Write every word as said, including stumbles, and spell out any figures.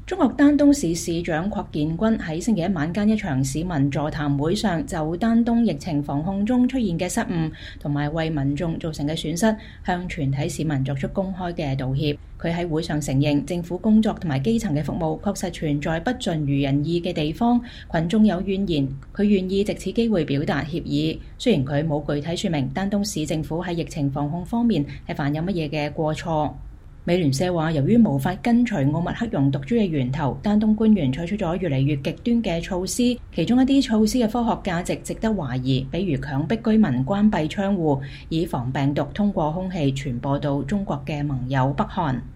中國丹東市市長霍建軍喺星期一晚間一場市民座談會上，就丹東疫情防控中出現嘅失誤同埋為民眾造成嘅損失，向全體市民作出公開嘅道歉。佢喺會上承認，政府工作同埋基層嘅服務確實存在不盡如人意嘅地方，群眾有怨言。佢願意藉此機會表達歉意。雖然佢冇具體說明丹東市政府喺疫情防控方面係犯有乜嘢嘅過錯。美聯社話，由於無法根除奧密克戎毒株嘅源頭，丹東官員採取咗越嚟越極端嘅措施，其中一啲措施嘅科學價值值得懷疑，比如強迫居民關閉窗戶，以防病毒通過空氣傳播到中國嘅盟友北韓。